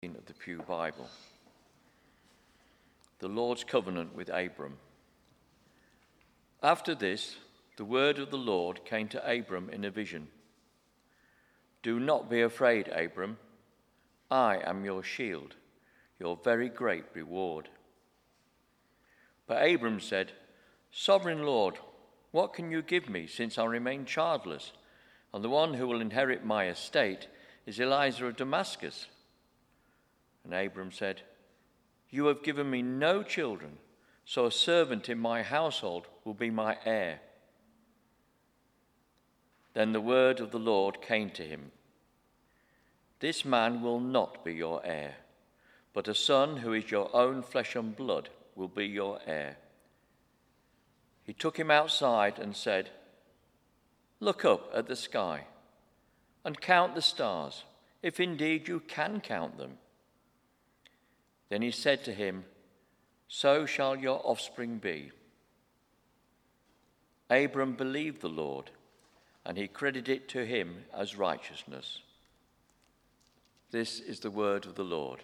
Of the Pew Bible. The Lord's covenant with Abram. After this, the word of the Lord came to Abram in a vision. Do not be afraid, Abram. I am your shield, your very great reward. But Abram said, Sovereign Lord, what can you give me since I remain childless, and the one who will inherit my estate is Eliezer of Damascus? And Abram said, You have given me no children, so a servant in my household will be my heir. Then the word of the Lord came to him. This man will not be your heir, but a son who is your own flesh and blood will be your heir. He took him outside and said, Look up at the sky and count the stars, if indeed you can count them. Then he said to him, So shall your offspring be. Abram believed the Lord, and he credited it to him as righteousness. This is the word of the Lord.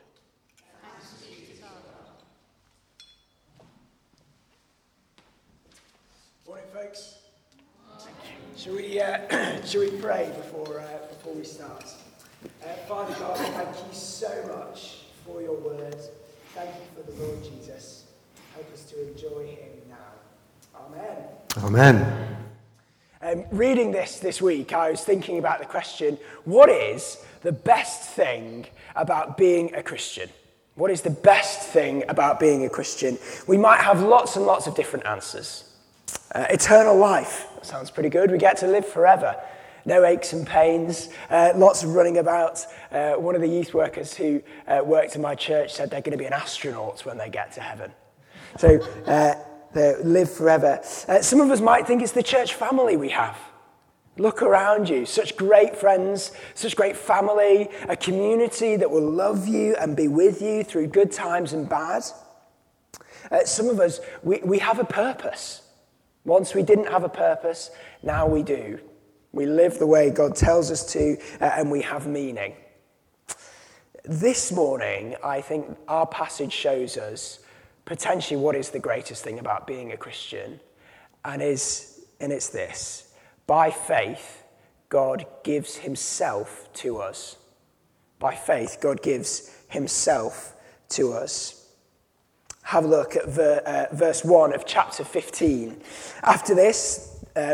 Morning, folks. Shall we pray before we start? Father God, thank you so much for your word. Thank you for the Lord Jesus. Help us to enjoy him now. Amen. Amen. Reading this week, I was thinking about the question, what is the best thing about being a Christian? What is the best thing about being a Christian? We might have lots and lots of different answers. Eternal life. That sounds pretty good. We get to live forever. No aches and pains, lots of running about. One of the youth workers who worked in my church said they're going to be an astronaut when they get to heaven. So they live forever. Some of us might think it's the church family we have. Look around you, such great friends, such great family, a community that will love you and be with you through good times and bad. Some of us, we have a purpose. Once we didn't have a purpose, now we do. We live the way God tells us to, and we have meaning. This morning, I think our passage shows us potentially what is the greatest thing about being a Christian, and it's this. By faith, God gives himself to us. By faith, God gives himself to us. Have a look at verse 1 of chapter 15. After this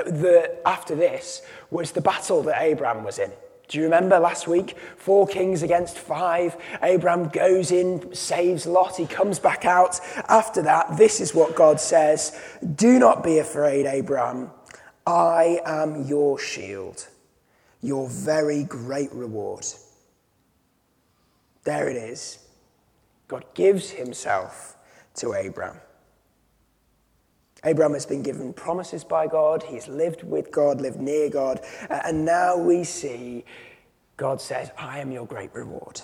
was the battle that Abraham was in. Do you remember last week? 4 kings against 5. Abraham goes in, saves Lot. He comes back out. After that, this is what God says. Do not be afraid, Abraham. I am your shield, your very great reward. There it is. God gives himself to Abraham. Abraham has been given promises by God. He's lived with God, lived near God. And now we see God says, I am your great reward.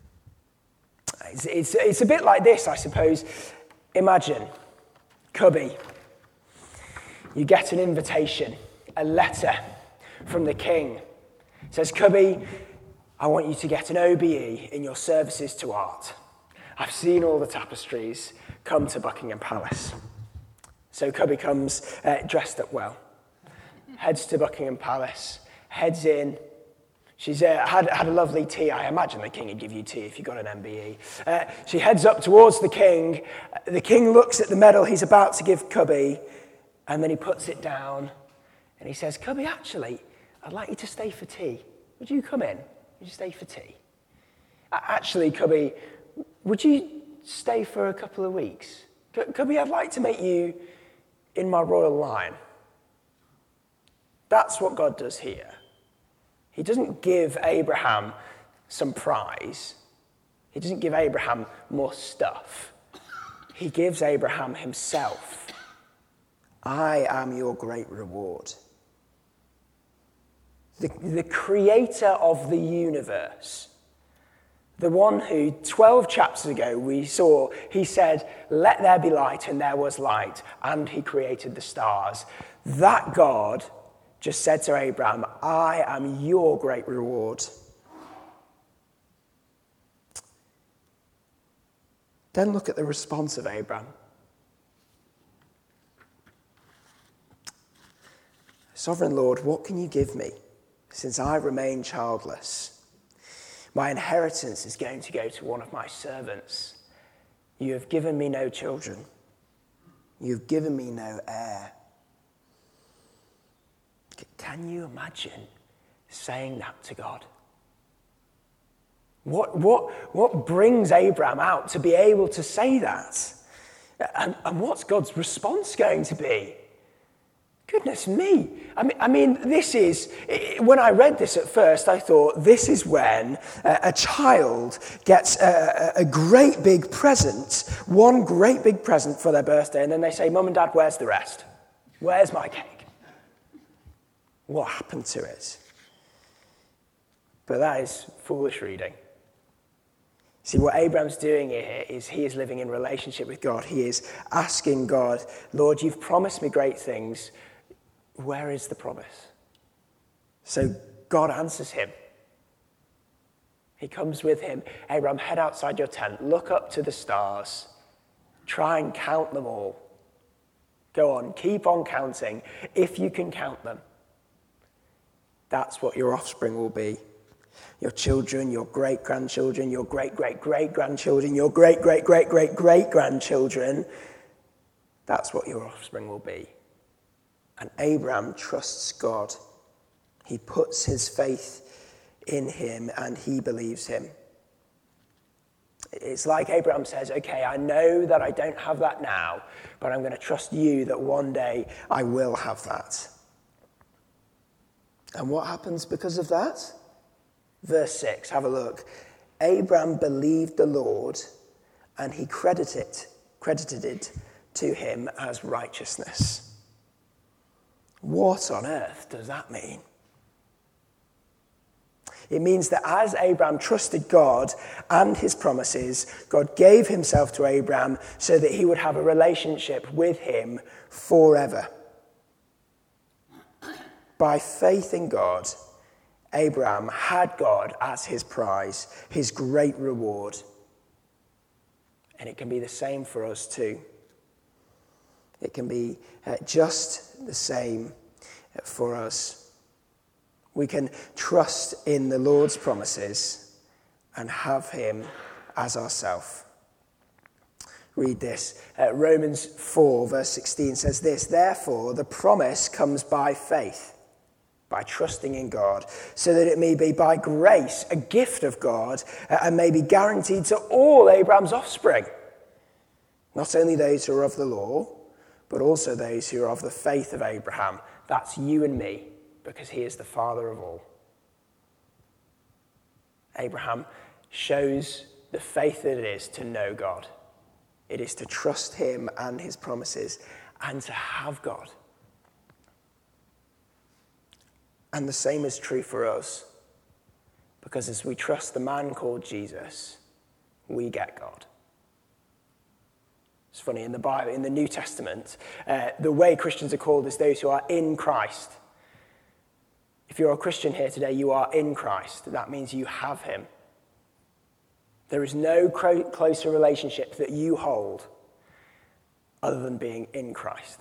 It's a bit like this, I suppose. Imagine, Cubby, you get an invitation, a letter from the king. It says, Cubby, I want you to get an OBE in your services to art. I've seen all the tapestries. Come to Buckingham Palace. So Cubby comes dressed up well, heads to Buckingham Palace, heads in. She's had a lovely tea. I imagine the king would give you tea if you got an MBE. She heads up towards the king. The king looks at the medal he's about to give Cubby, and then he puts it down, and he says, Cubby, actually, I'd like you to stay for tea. Would you come in? Would you stay for tea? Actually, Cubby, would you stay for a couple of weeks? Cubby, I'd like to make you in my royal line. That's what God does here. He doesn't give Abraham some prize. He doesn't give Abraham more stuff. He gives Abraham himself. I am your great reward. The creator of the universe, the one who 12 chapters ago we saw, he said, let there be light, and there was light, and he created the stars. That God just said to Abraham, I am your great reward. Then look at the response of Abraham. Sovereign Lord, what can you give me since I remain childless? My inheritance is going to go to one of my servants. You have given me no children. You have given me no heir. Can you imagine saying that to God? What brings Abraham out to be able to say that? And what's God's response going to be? Goodness me. I mean, this is, when I read this at first, I thought this is when a child gets a great big present, one great big present for their birthday, and then they say, Mum and Dad, where's the rest? Where's my cake? What happened to it? But that is foolish reading. See, what Abraham's doing here is he is living in relationship with God. He is asking God, Lord, you've promised me great things. Where is the promise? So God answers him. He comes with him. Abraham, head outside your tent. Look up to the stars. Try and count them all. Go on, keep on counting if you can count them. That's what your offspring will be. Your children, your great-grandchildren, your great-great-great-grandchildren, your great-great-great-great-great-grandchildren. That's what your offspring will be. And Abraham trusts God. He puts his faith in him and he believes him. It's like Abraham says, okay, I know that I don't have that now, but I'm going to trust you that one day I will have that. And what happens because of that? Verse 6, have a look. Abraham believed the Lord and he credited it to him as righteousness. What on earth does that mean? It means that as Abraham trusted God and his promises, God gave himself to Abraham so that he would have a relationship with him forever. By faith in God, Abraham had God as his prize, his great reward. And it can be the same for us too. It can be just the same for us. We can trust in the Lord's promises and have him as ourself. Read this. Romans 4 verse 16 says this, therefore the promise comes by faith, by trusting in God, so that it may be by grace, a gift of God, and may be guaranteed to all Abraham's offspring. Not only those who are of the law, but also those who are of the faith of Abraham. That's you and me, because he is the father of all. Abraham shows the faith that it is to know God. It is to trust him and his promises, and to have God. And the same is true for us, because as we trust the man called Jesus, we get God. It's funny, in the Bible, in the New Testament, the way Christians are called is those who are in Christ. If you're a Christian here today, you are in Christ. That means you have him. There is no closer relationship that you hold other than being in Christ.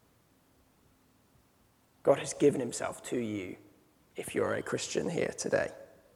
God has given himself to you if you're a Christian here today.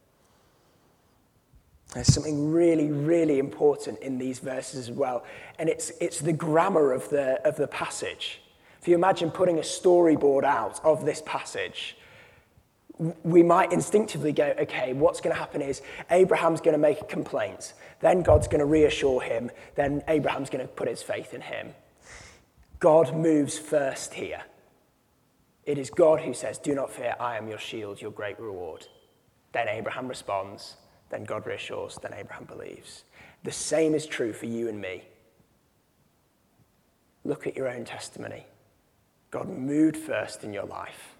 There's something really, really important in these verses as well, and it's the grammar of the passage. If you imagine putting a storyboard out of this passage, we might instinctively go, okay, what's going to happen is Abraham's going to make a complaint, then God's going to reassure him, then Abraham's going to put his faith in him. God moves first here. It is God who says, do not fear, I am your shield, your great reward. Then Abraham responds. Then God reassures, then Abraham believes. The same is true for you and me. Look at your own testimony. God moved first in your life.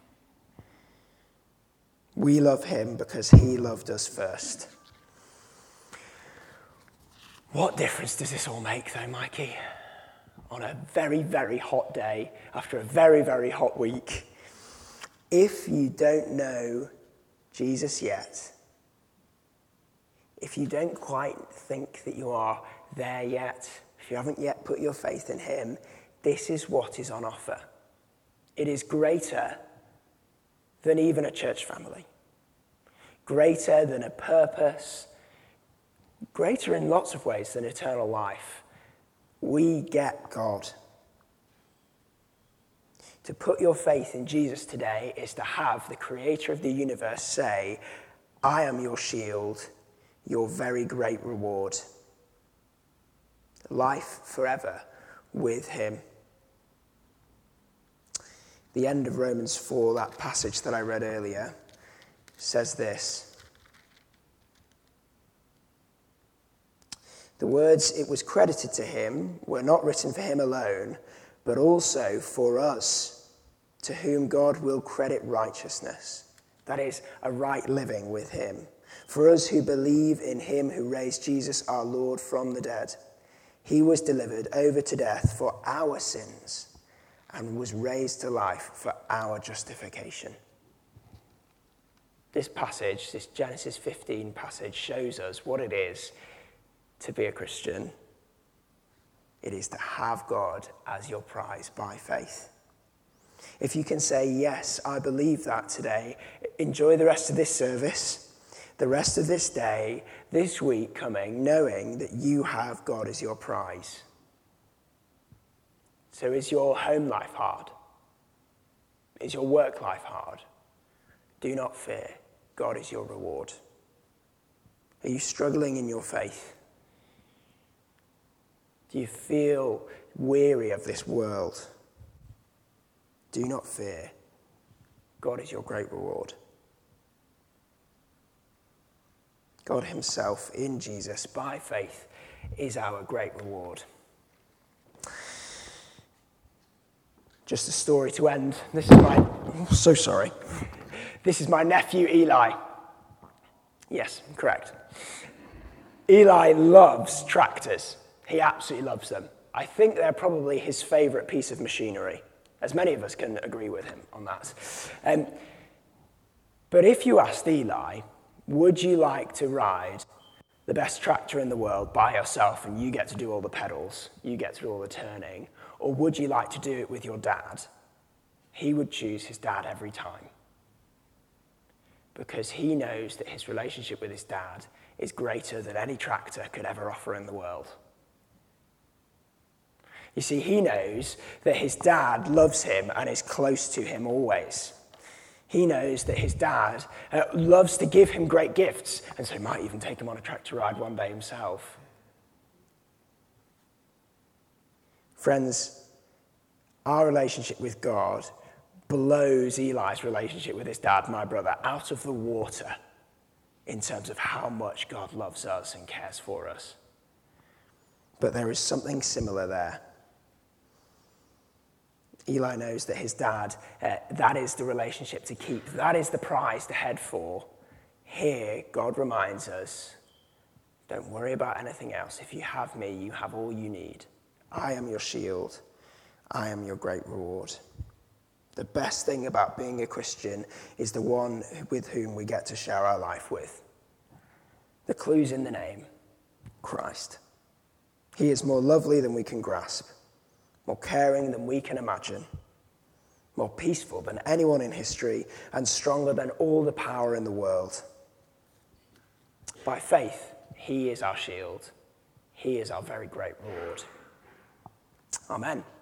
We love him because he loved us first. What difference does this all make, though, Mikey? On a very, very hot day, after a very, very hot week, if you don't know Jesus yet, if you don't quite think that you are there yet, if you haven't yet put your faith in him, this is what is on offer. It is greater than even a church family, greater than a purpose, greater in lots of ways than eternal life. We get God. To put your faith in Jesus today is to have the creator of the universe say, I am your shield, your very great reward. Life forever with him. The end of Romans 4, that passage that I read earlier, says this. The words, it was credited to him, were not written for him alone, but also for us, to whom God will credit righteousness. That is, a right living with him. For us who believe in him who raised Jesus our Lord from the dead. He was delivered over to death for our sins and was raised to life for our justification. This passage, this Genesis 15 passage, shows us what it is to be a Christian. It is to have God as your prize by faith. If you can say, yes, I believe that today, enjoy the rest of this service, the rest of this day, this week coming, knowing that you have God as your prize. So is your home life hard? Is your work life hard? Do not fear. God is your reward. Are you struggling in your faith? Do you feel weary of this world? Do not fear. God is your great reward. God himself in Jesus, by faith, is our great reward. Just a story to end. This is my nephew Eli. Yes, correct. Eli loves tractors. He absolutely loves them. I think they're probably his favourite piece of machinery, as many of us can agree with him on that. But if you asked Eli, would you like to ride the best tractor in the world by yourself and you get to do all the pedals, you get to do all the turning, or would you like to do it with your dad? He would choose his dad every time. Because he knows that his relationship with his dad is greater than any tractor could ever offer in the world. You see, he knows that his dad loves him and is close to him always. He knows that his dad loves to give him great gifts, and so might even take him on a tractor ride one day himself. Friends, our relationship with God blows Eli's relationship with his dad, my brother, out of the water in terms of how much God loves us and cares for us. But there is something similar there. Eli knows that his dad, that is the relationship to keep. That is the prize to head for. Here, God reminds us, don't worry about anything else. If you have me, you have all you need. I am your shield. I am your great reward. The best thing about being a Christian is the one with whom we get to share our life with. The clue's in the name, Christ. He is more lovely than we can grasp, more caring than we can imagine, more peaceful than anyone in history, and stronger than all the power in the world. By faith, he is our shield. He is our very great reward. Amen.